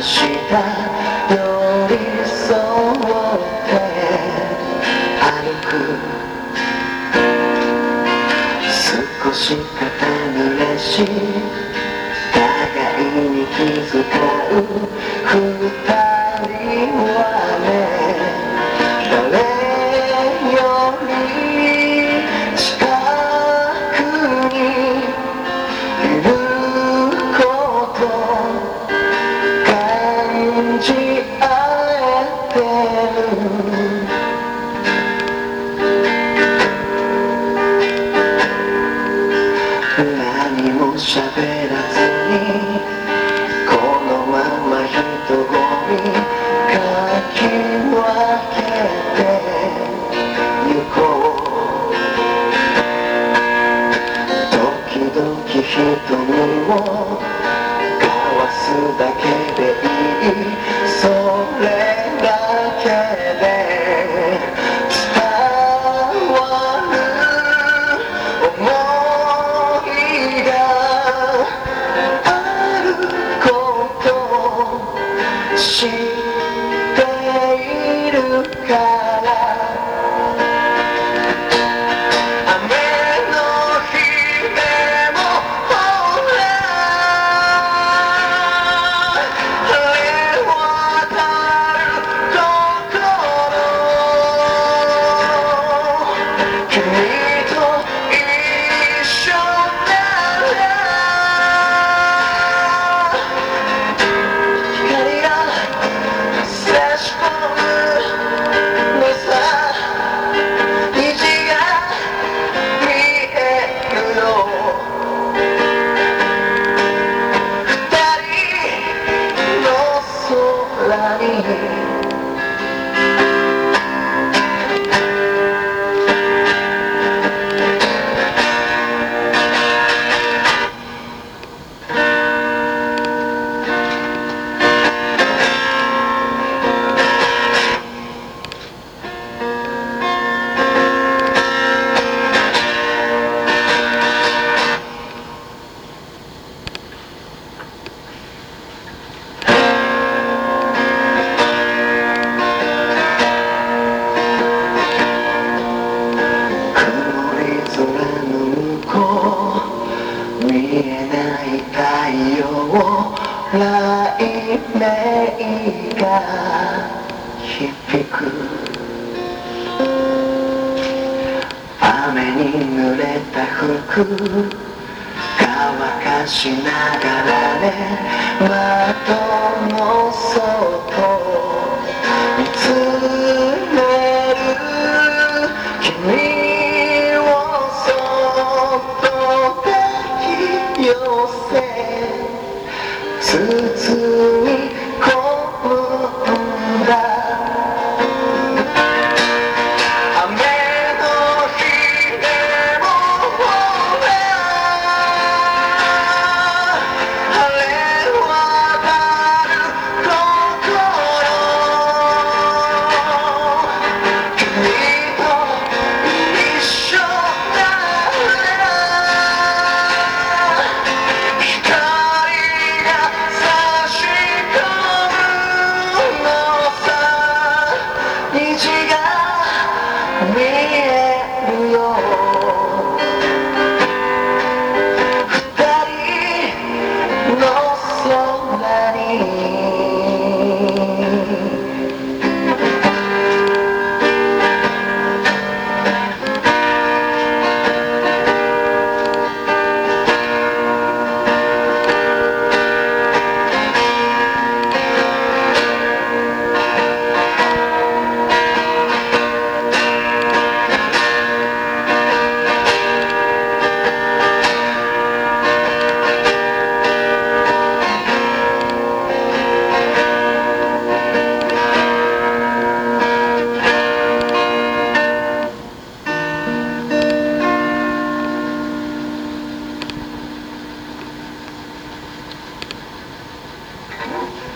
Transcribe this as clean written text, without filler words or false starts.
下寄り添って歩く少し肩濡れし互いに気遣う二人はね誰より近くにいること感じ合えてる何も喋らずにこのまま人混みかき分けてゆこう時々瞳を交わすだけでいいそれだけで伝わる想いがあること知っているから雨の日でもほら晴れ渡る心君と一緒なら光が差し込むのさ虹が見えるよ二人の空に見えない太陽雷鳴が響く雨に濡れた服乾かしながらね窓の外見つめる君をそっと寄せ包む